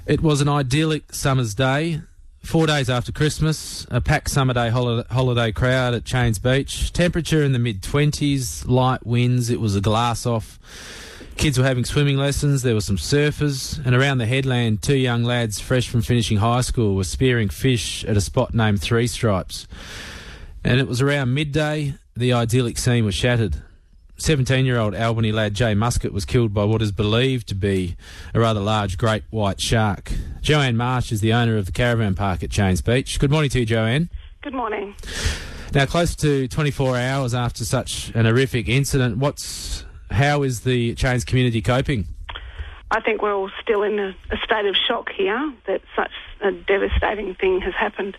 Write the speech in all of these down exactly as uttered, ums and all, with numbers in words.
It was an idyllic summer's day. Four days after Christmas, a packed summer day hol- holiday crowd at Chains Beach. Temperature in the mid-twenties, light winds, it was a glass-off. Kids were having swimming lessons, there were some surfers, and around the headland, two young lads fresh from finishing high school were spearing fish at a spot named Three Stripes. And it was around midday, the idyllic scene was shattered. seventeen-year-old Albany lad Jay Muscat was killed by what is believed to be a rather large great white shark. Joanne Marsh is the owner of the caravan park at Chains Beach. Good morning to you, Joanne. Good morning. Now, close to twenty-four hours after such an horrific incident, what's how is the Chains community coping? I think we're all still in a, a state of shock here that such a devastating thing has happened.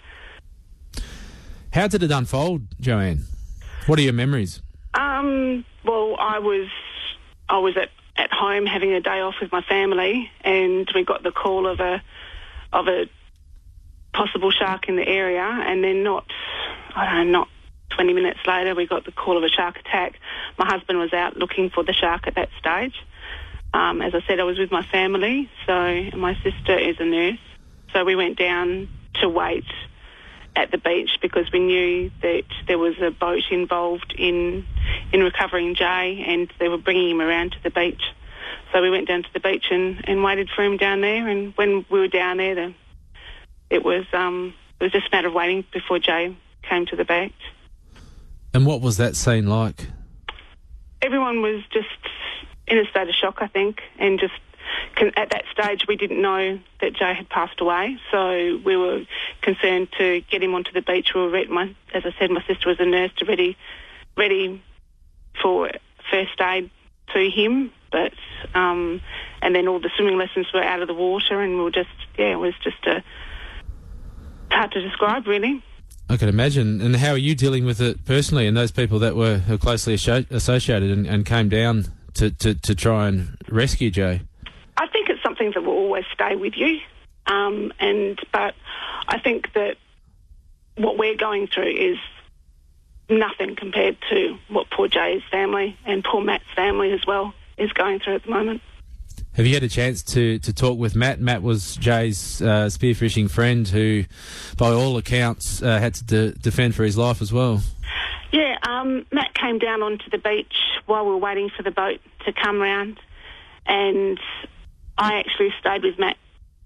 How did it unfold, Joanne? What are your memories? Um, well, I was I was at, at home having a day off with my family, and we got the call of a of a possible shark in the area, and then not I don't know, not twenty minutes later, we got the call of a shark attack. My husband was out looking for the shark at that stage. Um, as I said, I was with my family, so and my sister is a nurse, so we went down to wait at the beach because we knew that there was a boat involved in in recovering Jay, and they were bringing him around to the beach. So we went down to the beach and, and waited for him down there. And when we were down there, the, it was um, it was just a matter of waiting before Jay came to the beach. And what was that scene like? Everyone was just in a state of shock, I think, and just at that stage we didn't know that Jay had passed away, so we were concerned to get him onto the beach. We were ready, my, as I said, my sister was a nurse, to ready, ready for first aid to him, but um, and then all the swimming lessons were out of the water, and we were just, yeah, it was just a, hard to describe, really. I can imagine. And how are you dealing with it personally, and those people that were closely associated and, and came down to, to, to try and rescue Jay? I think it's something that will always stay with you, um, and but I think that what we're going through is nothing compared to what poor Jay's family and poor Matt's family as well is going through at the moment. Have you had a chance to, to talk with Matt? Matt was Jay's uh, spearfishing friend who, by all accounts, uh, had to de- defend for his life as well. Yeah, um, Matt came down onto the beach while we were waiting for the boat to come round, and I actually stayed with Matt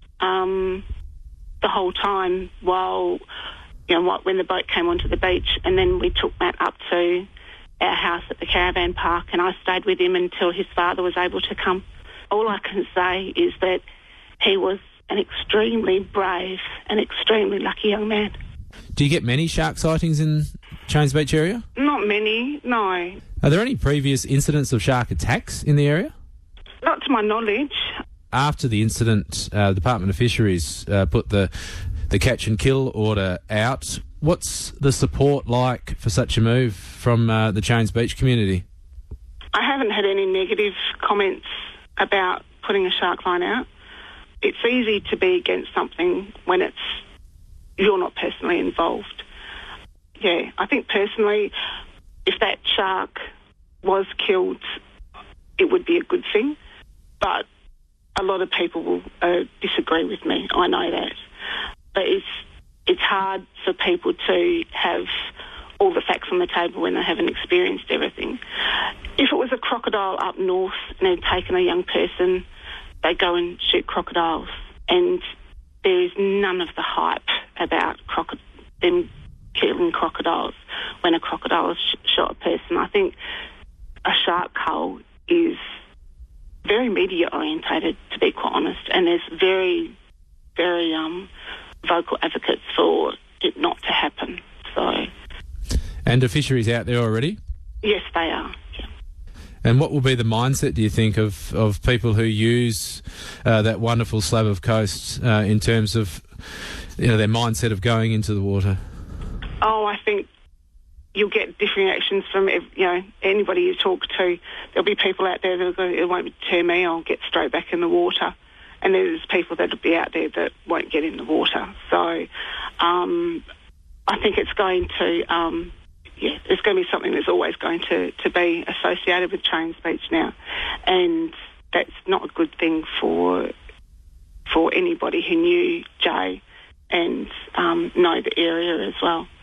um, the whole time while, you know, when the boat came onto the beach, and then we took Matt up to our house at the caravan park, and I stayed with him until his father was able to come. All I can say is that he was an extremely brave and extremely lucky young man. Do you get many shark sightings in Chains Beach area? Not many, no. Are there any previous incidents of shark attacks in the area? Not to my knowledge. After the incident, uh, the Department of Fisheries uh, put the the catch and kill order out. What's the support like for such a move from uh, the Chains Beach community? I haven't had any negative comments about putting a shark line out. It's easy to be against something when it's you're not personally involved. Yeah, I think personally, if that shark was killed, it would be a good thing. But a lot of people will uh, disagree with me. I know that. But it's it's hard for people to have all the facts on the table when they haven't experienced everything. If it was a crocodile up north and had taken a young person, they go and shoot crocodiles, and there is none of the hype about croco- them killing crocodiles when a crocodile sh- shot a person. I think a shark cull is very media orientated, to be quite honest, and there's very, very um, vocal advocates for it not to happen. So, and are fisheries out there already? Yes, they are. Yeah. And what will be the mindset, do you think, of, of people who use uh, that wonderful slab of coast uh, in terms of, you know, their mindset of going into the water? Oh, I think you'll get different reactions from, you know, anybody you talk to. There'll be people out there that'll go, it won't deter me, I'll get straight back in the water. And there's people that'll be out there that won't get in the water. So um, I think it's going to, um, yeah, it's going to be something that's always going to, to be associated with Chains Beach now. And that's not a good thing for for anybody who knew Jay and um, know the area as well.